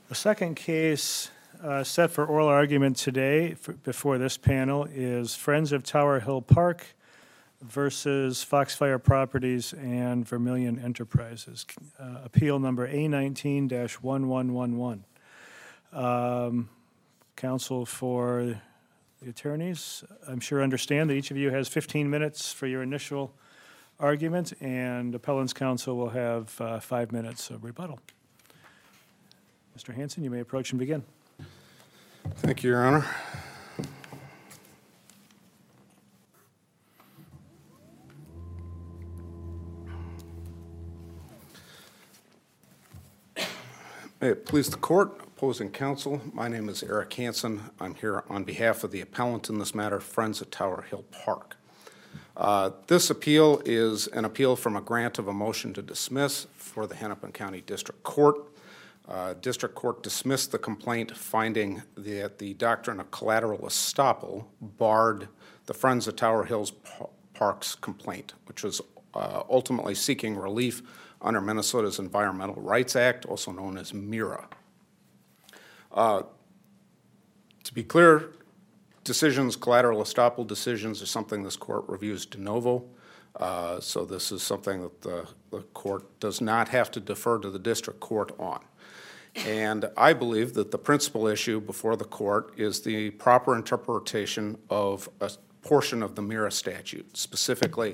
The second case set for oral argument today before this panel is Friends of Tower Hill Park versus Foxfire Properties and Vermilion Enterprises. Appeal number A19-1111. Counsel for the attorneys, I'm sure understand that each of you has 15 minutes for your initial argument, and appellant's counsel will have 5 minutes of rebuttal. Mr. Hanson, you may approach and begin. Thank you, Your Honor. May it please the court, opposing counsel, my name is Eric Hanson. I'm here on behalf of the appellant in this matter, Friends of Tower Hill Park. This appeal is an appeal from a grant of a motion to dismiss for the Hennepin County District Court. District Court dismissed the complaint, finding that the doctrine of collateral estoppel barred the Friends of Tower Hill Park's complaint, which was ultimately seeking relief under Minnesota's Environmental Rights Act, also known as MIRA. To be clear, collateral estoppel decisions are something this court reviews de novo. So this is something that the court does not have to defer to the district court on. And I believe that the principal issue before the court is the proper interpretation of a portion of the MIRA statute, specifically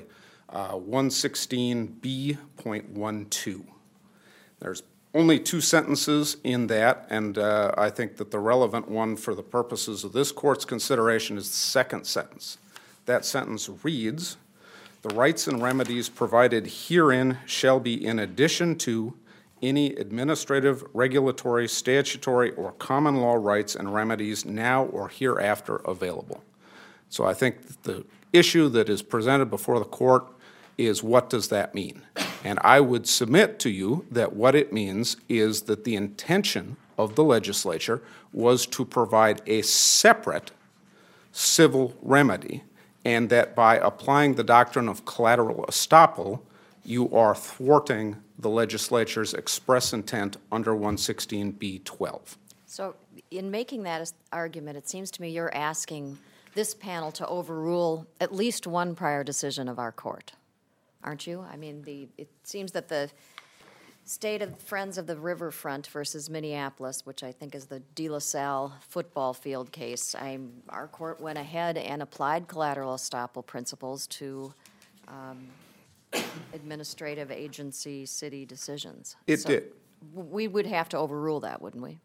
116B.12. There's only 2 sentences in that, and I think that the relevant one for the purposes of this court's consideration is the second sentence. That sentence reads, "The rights and remedies provided herein shall be in addition to any administrative, regulatory, statutory, or common law rights and remedies now or hereafter available." So I think the issue that is presented before the court is, what does that mean? And I would submit to you that what it means is that the intention of the legislature was to provide a separate civil remedy, and that by applying the doctrine of collateral estoppel, you are thwarting the legislature's express intent under 116B.12. So in making that argument, it seems to me you're asking this panel to overrule at least one prior decision of our court, aren't you? I mean, it seems that the State of Friends of the Riverfront versus Minneapolis, which I think is the De La Salle football field case, our court went ahead and applied collateral estoppel principles to administrative agency city decisions. It did. We would have to overrule that, wouldn't we?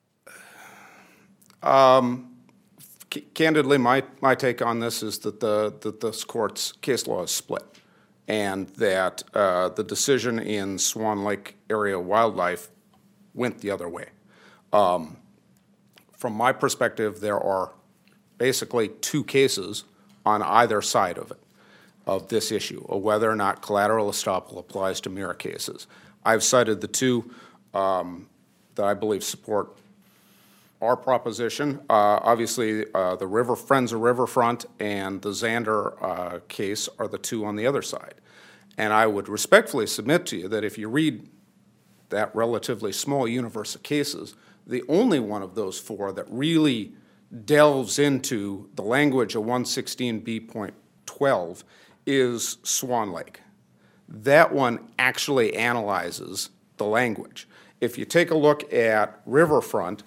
Candidly, my take on this is that this court's case law is split, and that the decision in Swan Lake Area Wildlife went the other way. From my perspective, there are basically 2 cases on either side of this issue, of whether or not collateral estoppel applies to MIRA cases. I've cited the 2 that I believe support our proposition. Obviously, the Friends of Riverfront and the Zander case are the 2 on the other side. And I would respectfully submit to you that if you read that relatively small universe of cases, the only one of those 4 that really delves into the language of 116B.12 is Swan Lake. That one actually analyzes the language. If you take a look at Riverfront,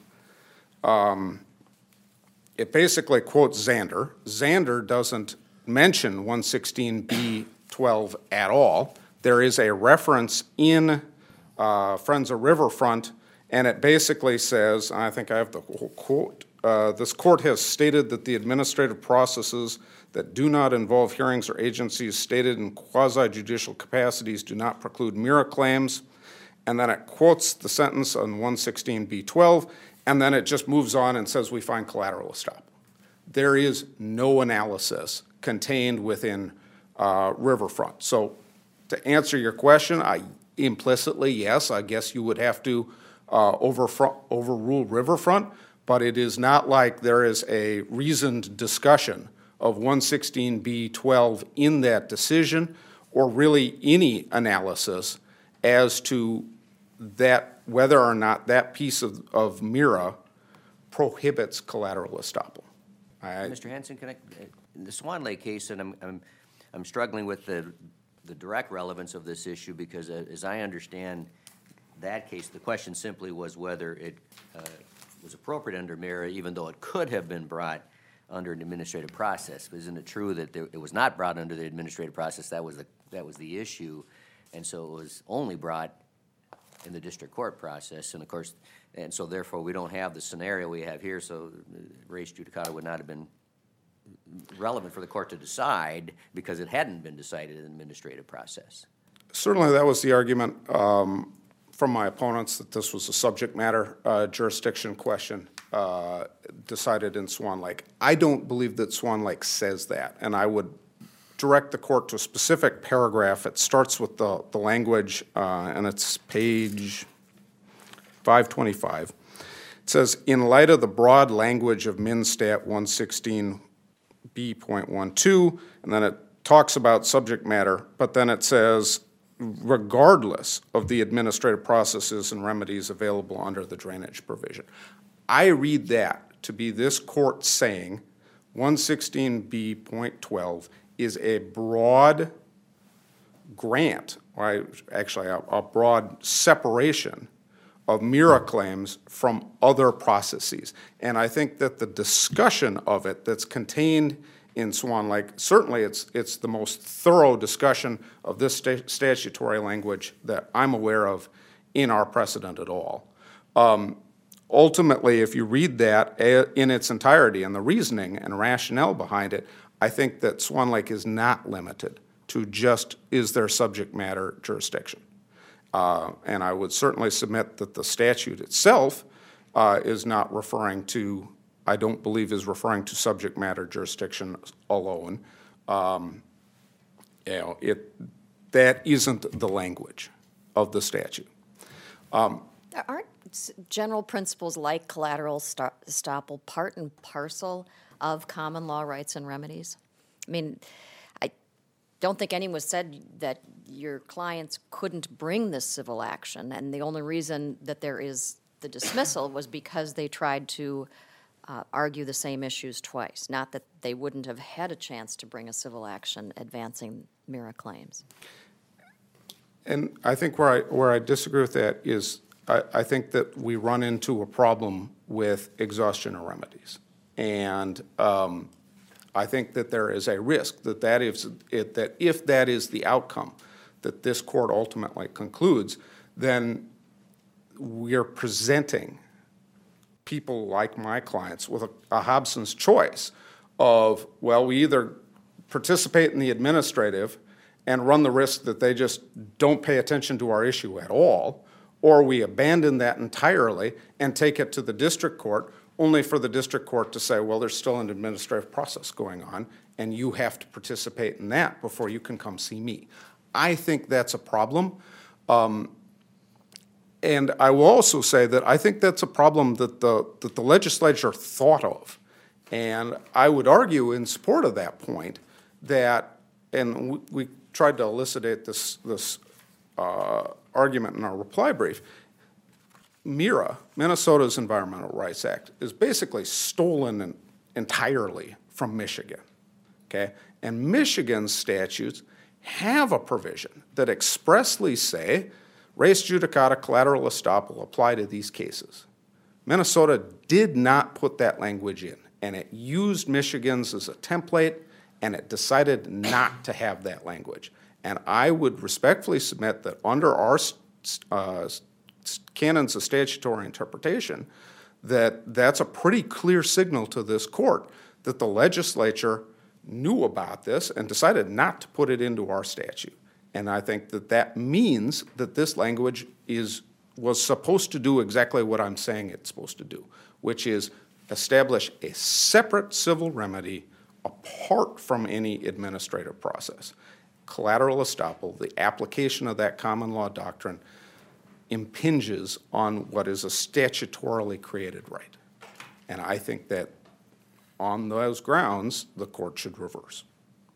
it basically quotes Zander. Zander doesn't mention 116B.12 at all. There is a reference in Friends of Riverfront, and it basically says, I think I have the whole quote, this court has stated that the administrative processes that do not involve hearings or agencies stated in quasi-judicial capacities do not preclude MIRA claims. And then it quotes the sentence on 116B.12, and then it just moves on and says we find collateral estoppel. There is no analysis contained within Riverfront. So to answer your question, implicitly, yes, I guess you would have to overrule Riverfront, but it is not like there is a reasoned discussion of 116B.12 in that decision, or really any analysis as to that whether or not that piece of MIRA prohibits collateral estoppel. Mr. Hanson, in the Swan Lake case, and I'm struggling with the direct relevance of this issue because as I understand that case, the question simply was whether it was appropriate under MIRA, even though it could have been brought under an administrative process. But isn't it true that it was not brought under the administrative process? That was the issue, and so it was only brought in the district court process, and of course, and so therefore we don't have the scenario we have here, so res judicata would not have been relevant for the court to decide because it hadn't been decided in the administrative process. Certainly that was the argument from my opponents, that this was a subject matter jurisdiction question decided in Swan Lake. I don't believe that Swan Lake says that, and I would direct the court to a specific paragraph. It starts with the language, and it's page 525. It says, in light of the broad language of MnStat 116B.12, and then it talks about subject matter, but then it says, regardless of the administrative processes and remedies available under the drainage provision. I read that to be this court saying 116B.12 is a broad grant, or actually a broad separation of MIRA claims from other processes. And I think that the discussion of it that's contained in Swan Lake, certainly it's the most thorough discussion of this statutory language that I'm aware of in our precedent at all. Ultimately, if you read that in its entirety and the reasoning and rationale behind it, I think that Swan Lake is not limited to just is there subject matter jurisdiction. And I would certainly submit that the statute itself is not referring to, I don't believe is referring to subject matter jurisdiction alone. That isn't the language of the statute. Aren't general principles like collateral estoppel part and parcel of common law rights and remedies? I mean, I don't think anyone said that your clients couldn't bring this civil action, and the only reason that there is the dismissal was because they tried to argue the same issues twice, not that they wouldn't have had a chance to bring a civil action advancing MIRA claims. And I think where I disagree with that is I think that we run into a problem with exhaustion of remedies. And I think that there is a risk that if that is the outcome that this court ultimately concludes, then we're presenting people like my clients with a Hobson's choice of, well, we either participate in the administrative and run the risk that they just don't pay attention to our issue at all, or we abandon that entirely and take it to the district court, only for the district court to say, well, there's still an administrative process going on, and you have to participate in that before you can come see me. I think that's a problem. And I will also say that I think that's a problem that the legislature thought of. And I would argue in support of that point that, and we tried to elucidate this argument in our reply brief, MIRA, Minnesota's Environmental Rights Act, is basically stolen entirely from Michigan, okay? And Michigan's statutes have a provision that expressly say res judicata collateral estoppel apply to these cases. Minnesota did not put that language in, and it used Michigan's as a template, and it decided not to have that language. And I would respectfully submit that under our canons of statutory interpretation, that's a pretty clear signal to this court that the legislature knew about this and decided not to put it into our statute. And I think that means that this language was supposed to do exactly what I'm saying it's supposed to do, which is establish a separate civil remedy apart from any administrative process. Collateral estoppel, the application of that common law doctrine, impinges on what is a statutorily created right. And I think that on those grounds, the court should reverse.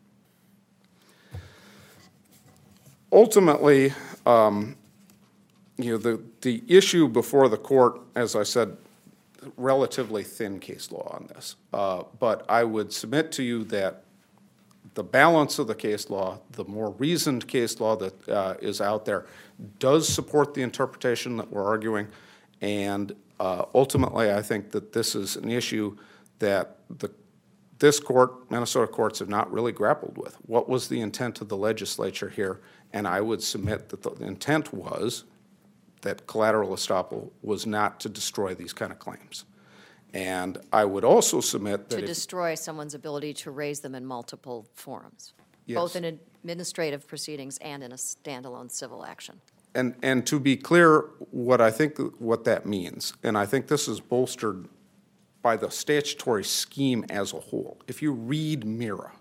Ultimately, the issue before the court, as I said, relatively thin case law on this. But I would submit to you that the balance of the case law, the more reasoned case law that is out there, does support the interpretation that we're arguing. And ultimately, I think that this is an issue that this court, Minnesota courts, have not really grappled with. What was the intent of the legislature here? And I would submit that the intent was that collateral estoppel was not to destroy these kind of claims. And I would also submit that To destroy someone's ability to raise them in multiple forums, both Yes. in administrative proceedings and in a standalone civil action. And to be clear, what I think what that means, and I think this is bolstered by the statutory scheme as a whole. If you read MIRA,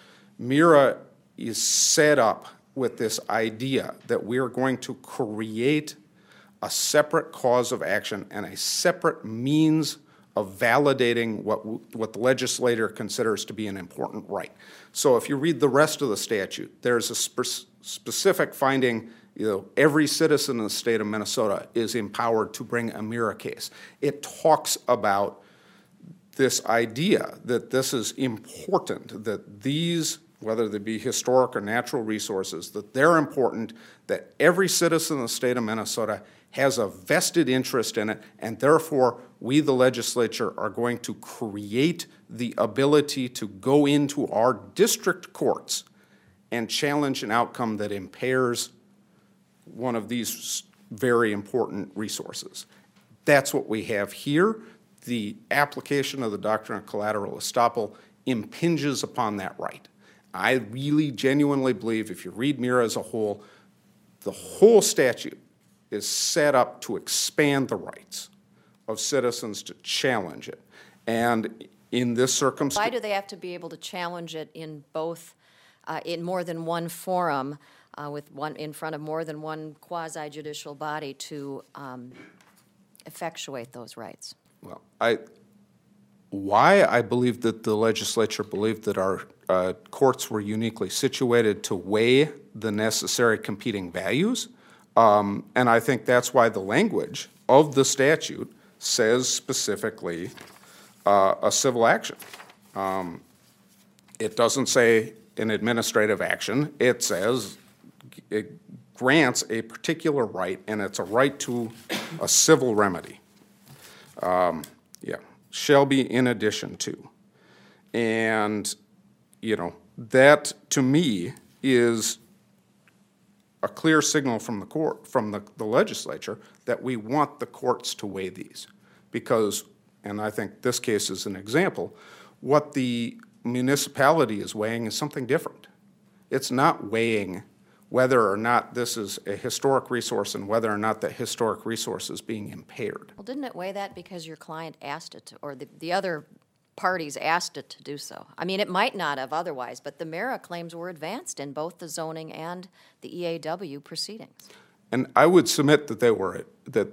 MIRA is set up with this idea that we are going to create a separate cause of action and a separate means of validating what the legislator considers to be an important right. So if you read the rest of the statute, there's a specific finding, every citizen in the state of Minnesota is empowered to bring a MIRA case. It talks about this idea that this is important, that these, whether they be historic or natural resources, that they're important, that every citizen in the state of Minnesota has a vested interest in it, and therefore we, the legislature, are going to create the ability to go into our district courts and challenge an outcome that impairs one of these very important resources. That's what we have here. The application of the doctrine of collateral estoppel impinges upon that right. I really genuinely believe if you read MIRA as a whole, the whole statute is set up to expand the rights of citizens to challenge it. And in this circumstance, Why do they have to be able to challenge it in both, in more than one forum, in front of more than one quasi-judicial body to effectuate those rights? well, why I believe that the legislature believed that our courts were uniquely situated to weigh the necessary competing values. And I think that's why the language of the statute says specifically a civil action. It doesn't say an administrative action. It says it grants a particular right, and it's a right to a civil remedy. Shall be in addition to. And, that to me is a clear signal from the court, from the legislature, that we want the courts to weigh these. Because, and I think this case is an example, what the municipality is weighing is something different. It's not weighing whether or not this is a historic resource and whether or not that historic resource is being impaired. Well, didn't it weigh that because your client asked it to, or the other parties asked it to do so? I mean, it might not have otherwise, but the MIRA claims were advanced in both the zoning and the EAW proceedings. And I would submit that they were,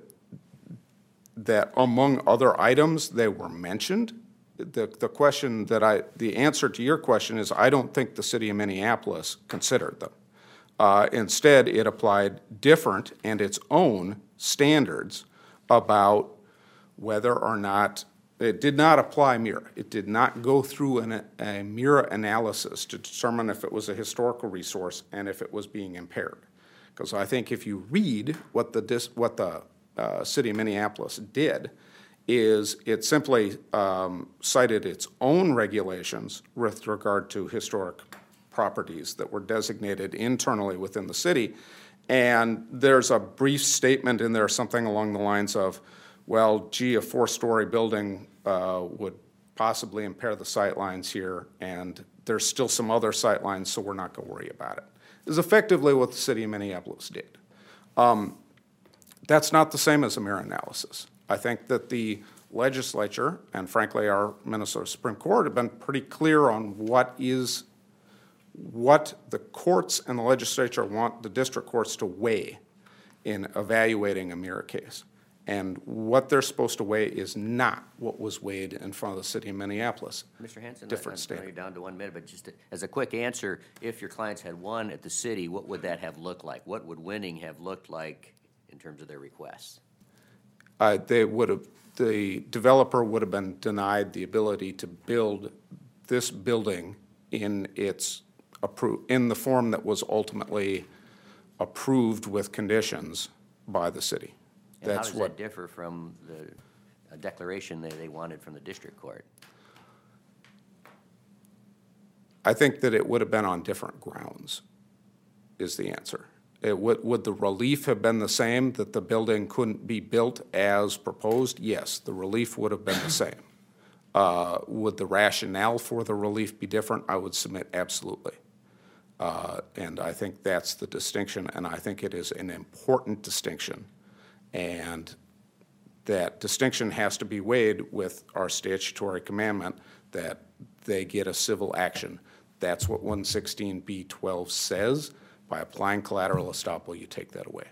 that among other items, they were mentioned. The question the answer to your question is I don't think the city of Minneapolis considered them. Instead, it applied different and its own standards about whether or not, it did not apply MIRA. It did not go through a MIRA analysis to determine if it was a historical resource and if it was being impaired. Because I think if you read what the city of Minneapolis did, is it simply cited its own regulations with regard to historic properties that were designated internally within the city. And there's a brief statement in there, something along the lines of, well, gee, a 4-story building would possibly impair the sightlines here, and there's still some other sightlines, so we're not going to worry about it. Is effectively what the city of Minneapolis did. That's not the same as a MIRA analysis. I think that the legislature, and frankly our Minnesota Supreme Court, have been pretty clear on what the courts and the legislature want the district courts to weigh in evaluating a MIRA case. And what they're supposed to weigh is not what was weighed in front of the city of Minneapolis. Mr. Hanson, Different I know you're standard. down to 1 minute, but just as a quick answer, if your clients had won at the city, what would that have looked like? What would winning have looked like in terms of their requests? The developer would have been denied the ability to build this building in the form that was ultimately approved with conditions by the city. And how does that differ from a declaration that they wanted from the district court? I think that it would have been on different grounds, is the answer. Would the relief have been the same, that the building couldn't be built as proposed? Yes, the relief would have been the same. Would the rationale for the relief be different? I would submit absolutely. And I think that's the distinction, and I think it is an important distinction. And that distinction has to be weighed with our statutory commandment that they get a civil action. That's what 116B12 says. By applying collateral estoppel, you take that away.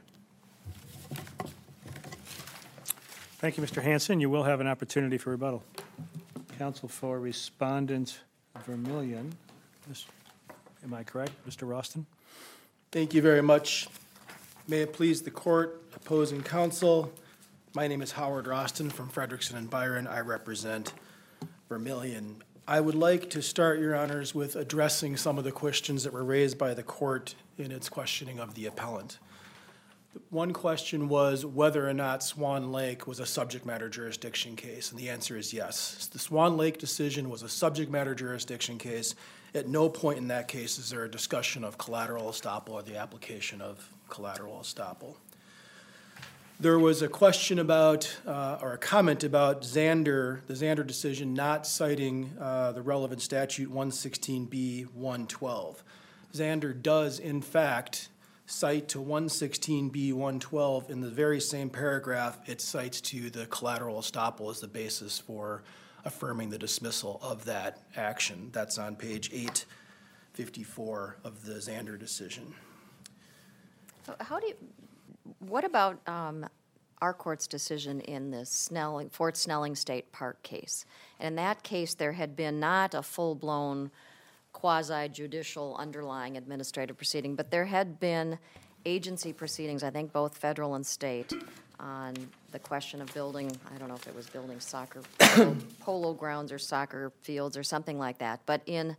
Thank you, Mr. Hanson. You will have an opportunity for rebuttal. Counsel for Respondent Vermillion. Am I correct, Mr. Roston? Thank you very much. May it please the court, opposing counsel. My name is Howard Roston from Frederickson and Byron. I represent Vermillion. I would like to start, Your Honors, with addressing some of the questions that were raised by the court in its questioning of the appellant. One question was whether or not Swan Lake was a subject matter jurisdiction case, and the answer is yes. The Swan Lake decision was a subject matter jurisdiction case. At no point in that case is there a discussion of collateral estoppel or the application of collateral estoppel. There was a question about, or a comment about the Zander decision not citing the relevant statute 116B112. Zander does, in fact, cite to 116B112 in the very same paragraph. It cites to the collateral estoppel as the basis for affirming the dismissal of that action. That's on page 854 of the Zander decision. So what about our court's decision in the Fort Snelling State Park case? And in that case, there had been not a full-blown quasi-judicial underlying administrative proceeding, but there had been agency proceedings, I think both federal and state, on the question of building, I don't know if it was building soccer, polo grounds or soccer fields or something like that. But in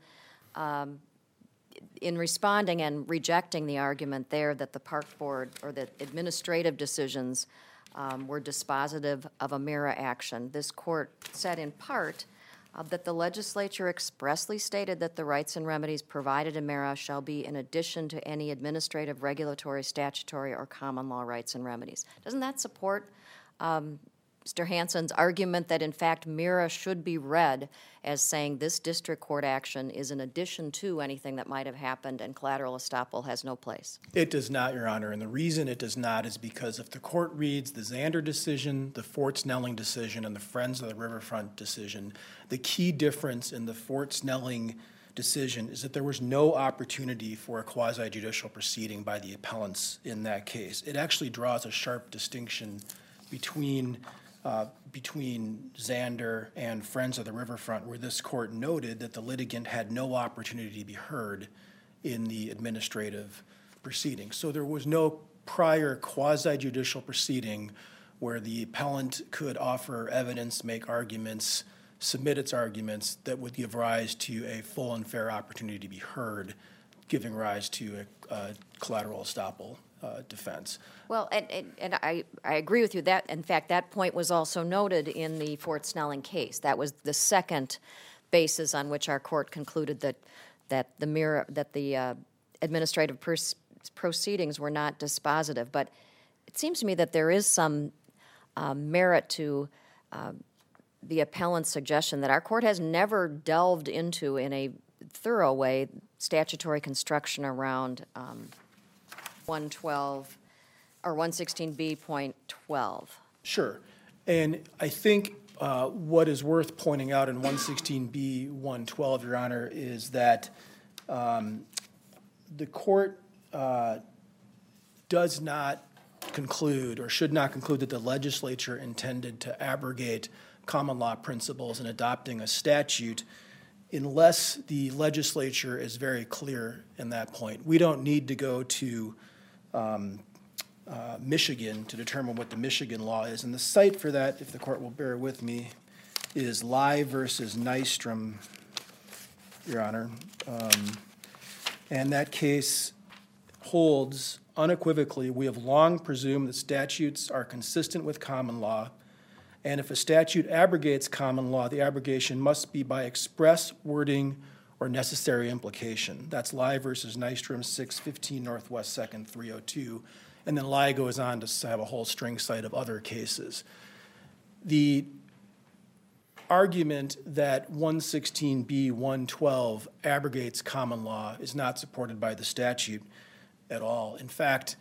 responding and rejecting the argument there that the park board or that administrative decisions were dispositive of a MIRA action, this court said in part that the legislature expressly stated that the rights and remedies provided in MIRA shall be in addition to any administrative, regulatory, statutory, or common law rights and remedies. Doesn't that support Mr. Hanson's argument that, in fact, MIRA should be read as saying this district court action is in addition to anything that might have happened and collateral estoppel has no place? It does not, Your Honor, and the reason it does not is because if the court reads the Zander decision, the Fort Snelling decision, and the Friends of the Riverfront decision, the key difference in the Fort Snelling decision is that there was no opportunity for a quasi-judicial proceeding by the appellants in that case. It actually draws a sharp distinction between Zander and Friends of the Riverfront, where this court noted that the litigant had no opportunity to be heard in the administrative proceeding. So there was no prior quasi-judicial proceeding where the appellant could offer evidence, make arguments, submit its arguments that would give rise to a full and fair opportunity to be heard, giving rise to a collateral estoppel defense. Well, and I agree with you. That, in fact, that point was also noted in the Fort Snelling case. That was the second basis on which our court concluded that the administrative proceedings were not dispositive. But it seems to me that there is some merit to the appellant's suggestion that our court has never delved into, in a thorough way, statutory construction around 112 or 116B.12. Sure. And I think what is worth pointing out in 116B.112, Your Honor, is that the court does not conclude or should not conclude that the legislature intended to abrogate common law principles in adopting a statute unless the legislature is very clear in that point. We don't need to go to Michigan to determine what the Michigan law is. And the site for that, if the court will bear with me, is Lye versus Nystrom, Your Honor. And that case holds unequivocally, we have long presumed that statutes are consistent with common law, and if a statute abrogates common law, the abrogation must be by express wording or necessary implication. That's Lye versus Nystrom, 615 Northwest 2nd, 302. And then Lye goes on to have a whole string cite of other cases. The argument that 116B 112 abrogates common law is not supported by the statute at all. In fact,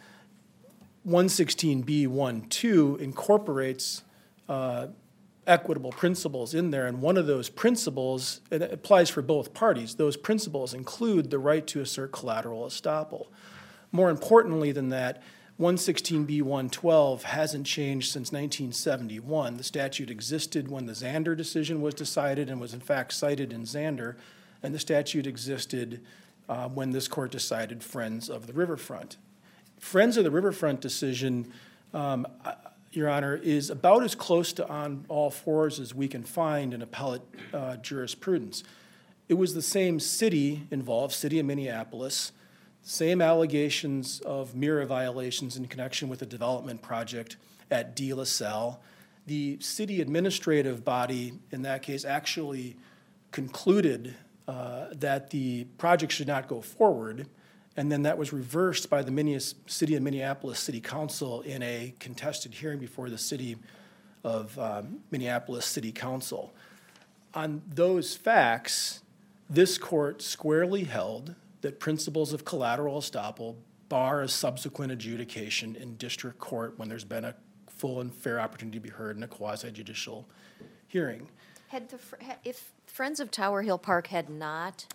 116B 12 incorporates equitable principles in there, and one of those principles, and it applies for both parties, those principles include the right to assert collateral estoppel. More importantly than that, 116B 112 hasn't changed since 1971. The statute existed when the Zander decision was decided and was in fact cited in Zander, and the statute existed when this court decided Friends of the Riverfront. Friends of the Riverfront decision, Your Honor, is about as close to on all fours as we can find in appellate jurisprudence. It was the same city involved, City of Minneapolis, same allegations of MIRA violations in connection with the development project at De La Salle. The city administrative body in that case actually concluded that the project should not go forward, and then that was reversed by the City of Minneapolis City Council in a contested hearing before the City of Minneapolis City Council. On those facts, this court squarely held that principles of collateral estoppel bar a subsequent adjudication in district court when there's been a full and fair opportunity to be heard in a quasi-judicial hearing. If Friends of Tower Hill Park had not,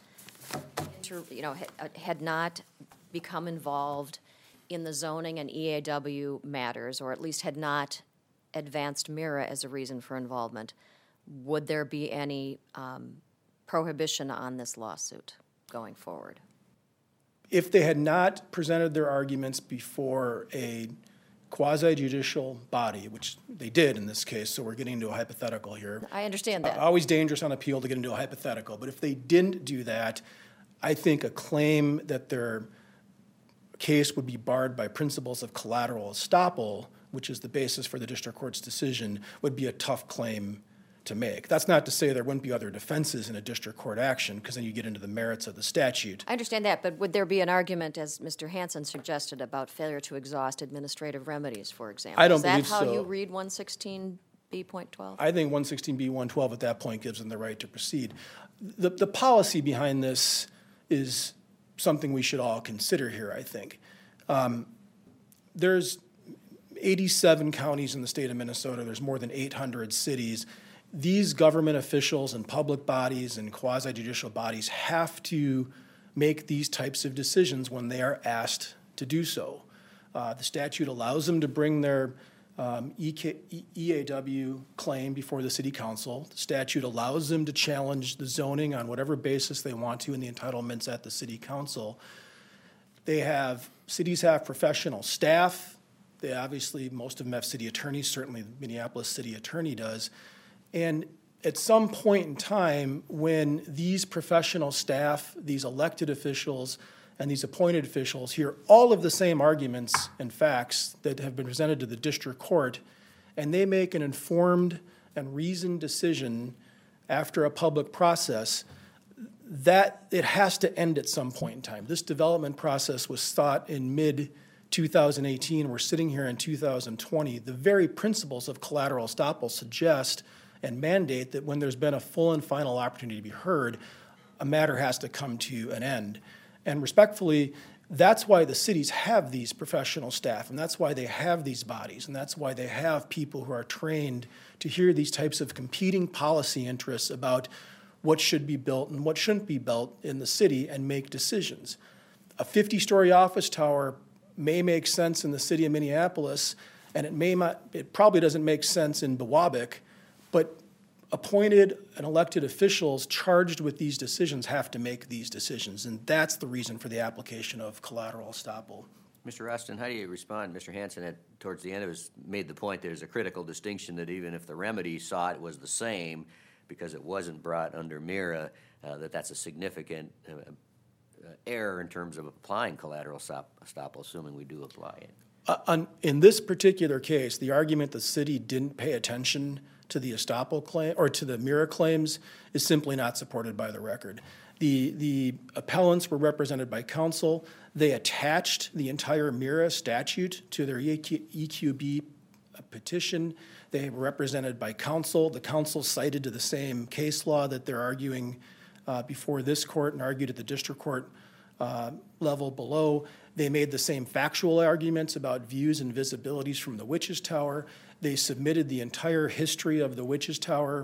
had not become involved in the zoning and EAW matters, or at least had not advanced MIRA as a reason for involvement, would there be any prohibition on this lawsuit going forward? If they had not presented their arguments before a quasi-judicial body, which they did in this case, so we're getting into a hypothetical here. I understand that. Always dangerous on appeal to get into a hypothetical, but if they didn't do that, I think a claim that their case would be barred by principles of collateral estoppel, which is the basis for the district court's decision, would be a tough claim to make. That's not to say there wouldn't be other defenses in a district court action, because then you get into the merits of the statute. I understand that, but would there be an argument, as Mr. Hanson suggested, about failure to exhaust administrative remedies, for example? I don't believe Is that how so. you read 116B.12? I think 116B 112 at that point gives them the right to proceed. The policy behind this is something we should all consider here, I think. There's 87 counties in the state of Minnesota. There's more than 800 cities. These government officials and public bodies and quasi-judicial bodies have to make these types of decisions when they are asked to do so. The statute allows them to bring their EAW claim before the city council. The statute allows them to challenge the zoning on whatever basis they want to in the entitlements at the city council. Cities have professional staff. They obviously, most of them have city attorneys, certainly the Minneapolis city attorney does. And at some point in time, when these professional staff, these elected officials, and these appointed officials hear all of the same arguments and facts that have been presented to the district court, and they make an informed and reasoned decision after a public process, that it has to end at some point in time. This development process was thought in mid-2018. We're sitting here in 2020. The very principles of collateral estoppel suggest and mandate that when there's been a full and final opportunity to be heard, a matter has to come to an end. And respectfully, that's why the cities have these professional staff, and that's why they have these bodies, and that's why they have people who are trained to hear these types of competing policy interests about what should be built and what shouldn't be built in the city and make decisions. A 50-story office tower may make sense in the city of Minneapolis, and it probably doesn't make sense in Biwabik, but appointed and elected officials charged with these decisions have to make these decisions, and that's the reason for the application of collateral estoppel Mr. Rustin, how do you respond? Mr. Hanson had, towards the end of his, made the point there's a critical distinction that even if the remedy sought was the same, because it wasn't brought under MIRA, that's a significant error in terms of applying collateral estoppel, assuming we do apply it. In this particular case, the argument the city didn't pay attention to the estoppel claim, or to the MIRA claims, is simply not supported by the record. The appellants were represented by counsel. They attached the entire MIRA statute to their EQB petition. They were represented by counsel. The counsel cited to the same case law that they're arguing before this court and argued at the district court level below. They made the same factual arguments about views and visibilities from the Witches Tower. They submitted the entire history of the Witches Tower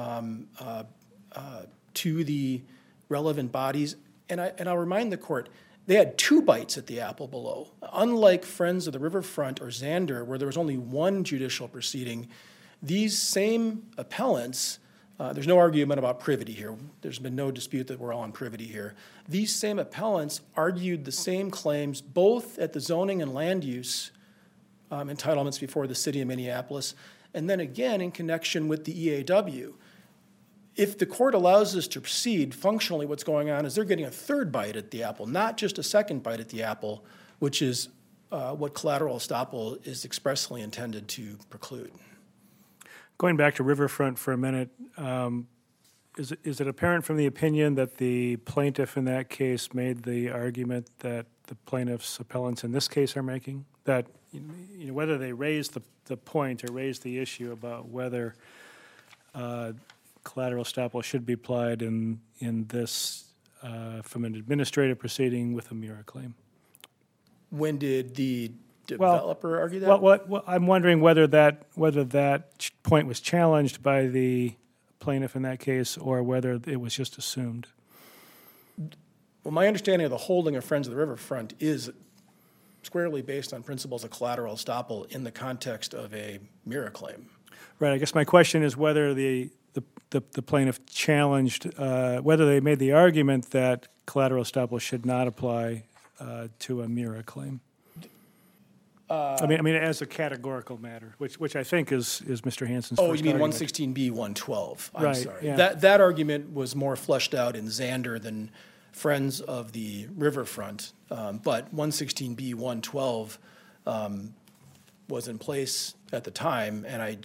to the relevant bodies. And I'll remind the court, they had 2 bites at the apple below. Unlike Friends of the Riverfront or Zander, where there was only one judicial proceeding, these same appellants, there's no argument about privity here. There's been no dispute that we're all on privity here. These same appellants argued the same claims both at the zoning and land use entitlements before the city of Minneapolis, and then again in connection with the EAW. If the court allows us to proceed, functionally what's going on is they're getting a 3rd bite at the apple, not just a 2nd bite at the apple, which is what collateral estoppel is expressly intended to preclude. Going back to Riverfront for a minute, is it apparent from the opinion that the plaintiff in that case made the argument that the plaintiff's appellants in this case are making? That whether they raised the point or raised the issue about whether collateral estoppel should be applied in this from an administrative proceeding with a MIRA claim. When did the developer argue that? Well, I'm wondering whether that point was challenged by the plaintiff in that case or whether it was just assumed. Well, my understanding of the holding of Friends of the Riverfront is squarely based on principles of collateral estoppel in the context of a MIRA claim. Right. I guess my question is whether the plaintiff challenged, whether they made the argument that collateral estoppel should not apply to a MIRA claim. I mean, as a categorical matter, which I think is Mr. Hanson's Oh, first you mean argument. 116B 112? I'm Right, sorry. yeah. That argument was more fleshed out in Zander than Friends of the Riverfront, but 116B 112 was in place at the time, and I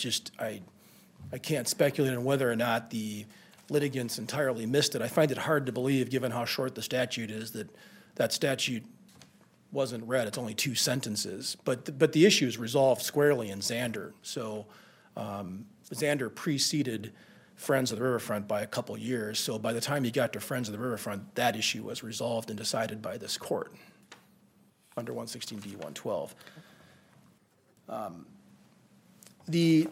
can't speculate on whether or not the litigants entirely missed it. I find it hard to believe, given how short the statute is, that statute wasn't read. It's only 2 sentences. But the issue is resolved squarely in Zander. So Zander preceded Friends of the Riverfront by a couple years. So by the time you got to Friends of the Riverfront, that issue was resolved and decided by this court under 116B 112. The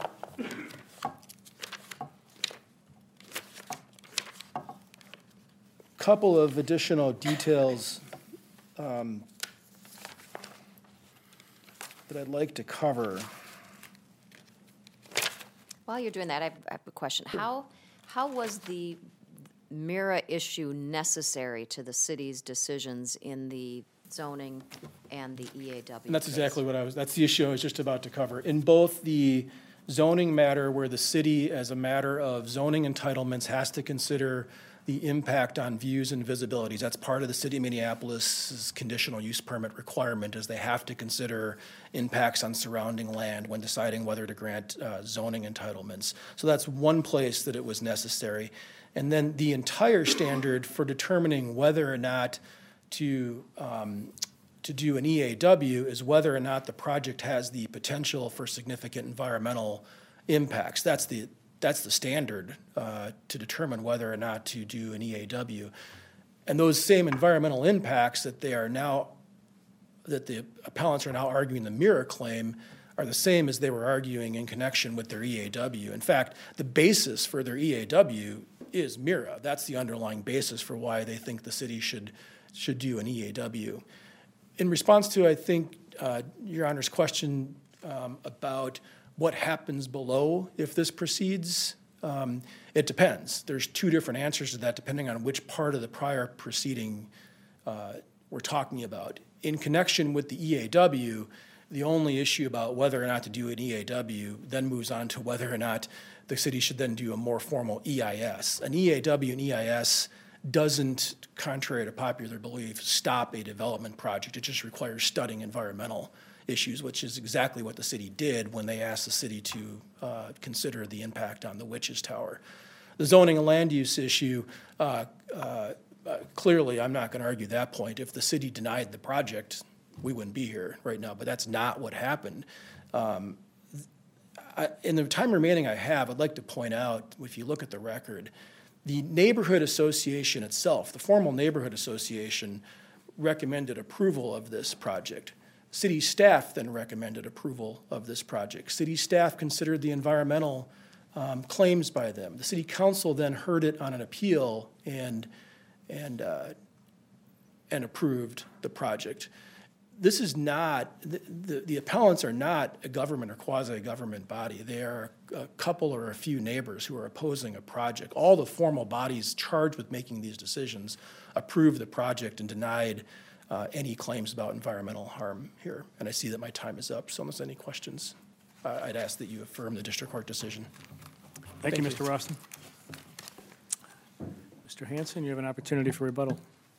couple of additional details that I'd like to cover. While you're doing that, I have a question. How was the MIRA issue necessary to the city's decisions in the zoning and the EAW? And that's case? exactly that's the issue I was just about to cover. In both the zoning matter, where the city, as a matter of zoning entitlements, has to consider the impact on views and visibilities. That's part of the city of Minneapolis's conditional use permit requirement, is they have to consider impacts on surrounding land when deciding whether to grant zoning entitlements. So that's one place that it was necessary. And then the entire standard for determining whether or not to do an EAW is whether or not the project has the potential for significant environmental impacts. That's the standard to determine whether or not to do an EAW. And those same environmental impacts that the appellants are now arguing the MIRA claim are the same as they were arguing in connection with their EAW. In fact, the basis for their EAW is MIRA. That's the underlying basis for why they think the city should do an EAW. In response to, I think, Your Honor's question about what happens below if this proceeds, it depends. There's 2 different answers to that depending on which part of the prior proceeding we're talking about. In connection with the EAW, the only issue about whether or not to do an EAW then moves on to whether or not the city should then do a more formal EIS. An EAW and EIS doesn't, contrary to popular belief, stop a development project. It just requires studying environmental issues, which is exactly what the city did when they asked the city to consider the impact on the Witches Tower. The zoning and land use issue, clearly, I'm not going to argue that point. If the city denied the project, we wouldn't be here right now, but that's not what happened. In the time remaining I have, I'd like to point out, if you look at the record, the neighborhood association itself, the formal neighborhood association, recommended approval of this project. City staff then recommended approval of this project. City staff considered the environmental claims by them. The city council then heard it on an appeal and approved the project. This is not, the appellants are not a government or quasi-government body. They are a couple or a few neighbors who are opposing a project. All the formal bodies charged with making these decisions approved the project and denied any claims about environmental harm here. And I see that my time is up, so unless any questions, I'd ask that you affirm the district court decision. Thank you, Mr. Roston. Mr. Hanson, you have an opportunity for rebuttal.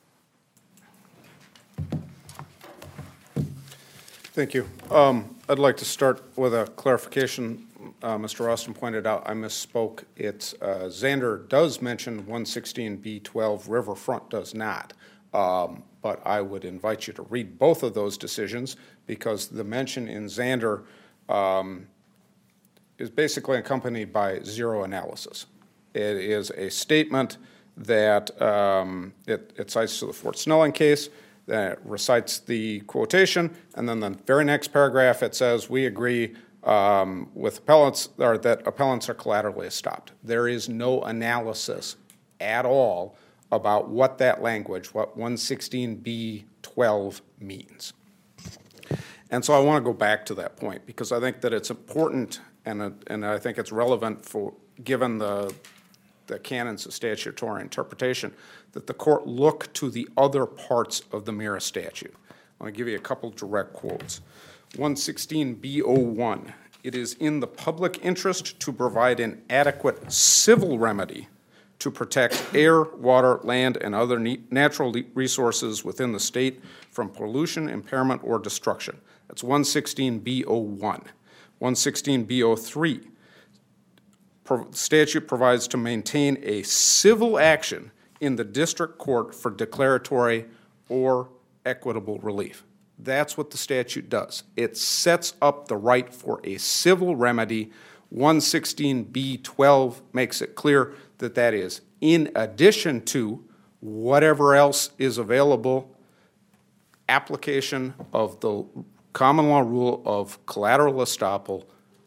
Thank you. I'd like to start with a clarification. Mr. Austin pointed out I misspoke. It's Zander does mention 116B12, Riverfront does not. But I would invite you to read both of those decisions because the mention in Zander is basically accompanied by zero analysis. It is a statement that it cites to the Fort Snelling case, that recites the quotation, and then the very next paragraph it says, we agree with appellants, or that appellants are collaterally estopped. There is no analysis at all about what that language, what 116B12 means. And so I want to go back to that point because I think that it's important and I think it's relevant for, given the canons of statutory interpretation, that the court look to the other parts of the MIRA statute. I'm going to give you a couple direct quotes. 116B01, it is in the public interest to provide an adequate civil remedy to protect air, water, land, and other natural resources within the state from pollution, impairment, or destruction. That's 116B01. 116B03, statute provides to maintain a civil action in the district court for declaratory or equitable relief. That's what the statute does. It sets up the right for a civil remedy. 116B12 makes it clear that that is in addition to whatever else is available. Application of the common law rule of collateral estoppel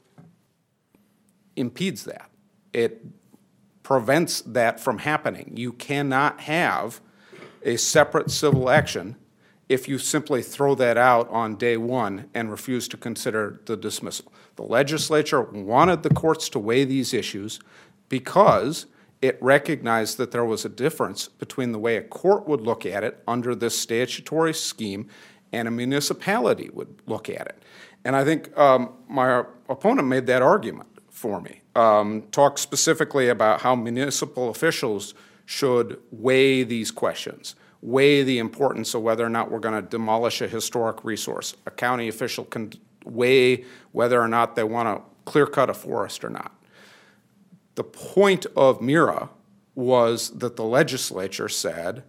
impedes that. It prevents that from happening. You cannot have a separate civil action if you simply throw that out on day one and refuse to consider the dismissal. The legislature wanted the courts to weigh these issues because it recognized that there was a difference between the way a court would look at it under this statutory scheme and a municipality would look at it. And I think my opponent made that argument for me. Talked specifically about how municipal officials should weigh these questions, weigh the importance of whether or not we're going to demolish a historic resource. A county official can weigh whether or not they want to clear-cut a forest or not. The point of MIRA was that the legislature said,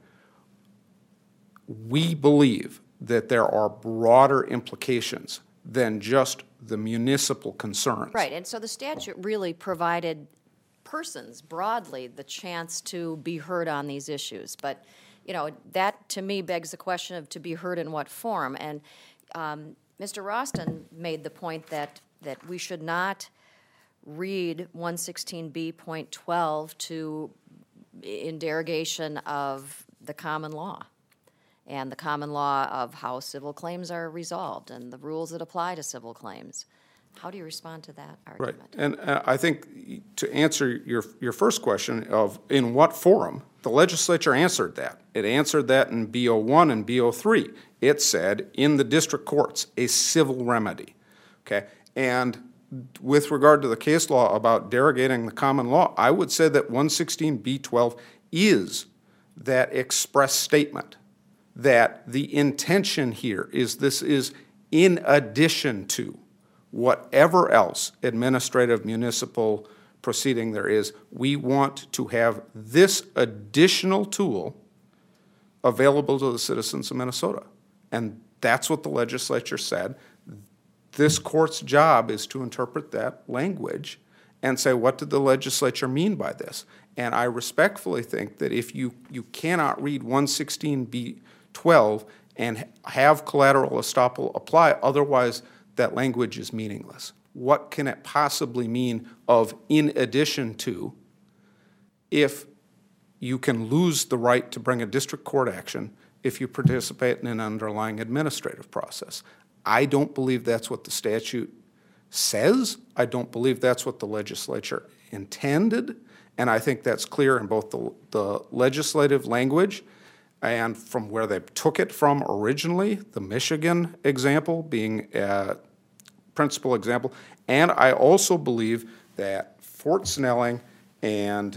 we believe that there are broader implications than just the municipal concerns. Right, and so the statute really provided persons broadly the chance to be heard on these issues. But, you know, that to me begs the question of to be heard in what form. And Mr. Roston made the point that we should not read 116B.12 to in derogation of the common law and the common law of how civil claims are resolved and the rules that apply to civil claims. How do you respond to that Right. argument? And I think to answer your first question of in what forum, the legislature answered that. It answered that in BO1 and BO3. It said in the district courts, a civil remedy. Okay? And with regard to the case law about derogating the common law, I would say that 116B12 is that express statement that the intention here is this is in addition to whatever else administrative municipal proceeding there is. We want to have this additional tool available to the citizens of Minnesota. And that's what the legislature said. This court's job is to interpret that language and say, what did the legislature mean by this? And I respectfully think that if you cannot read 116B12 and have collateral estoppel apply, otherwise that language is meaningless. What can it possibly mean of in addition to if you can lose the right to bring a district court action if you participate in an underlying administrative process? I don't believe that's what the statute says. I don't believe that's what the legislature intended, and I think that's clear in both the legislative language and from where they took it from originally, the Michigan example being a principal example. And I also believe that Fort Snelling and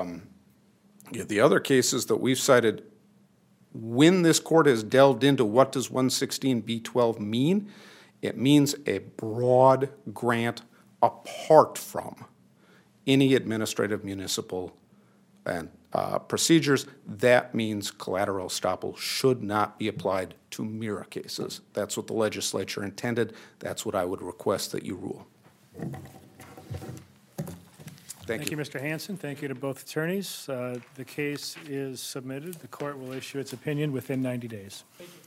the other cases that we've cited, when this court has delved into what does 116B12 mean, it means a broad grant apart from any administrative municipal and procedures. That means collateral estoppel should not be applied to MIRA cases. That's what the legislature intended. That's what I would request that you rule. Thank you. Mr. Hanson. Thank you to both attorneys. The case is submitted. The court will issue its opinion within 90 days. Thank you.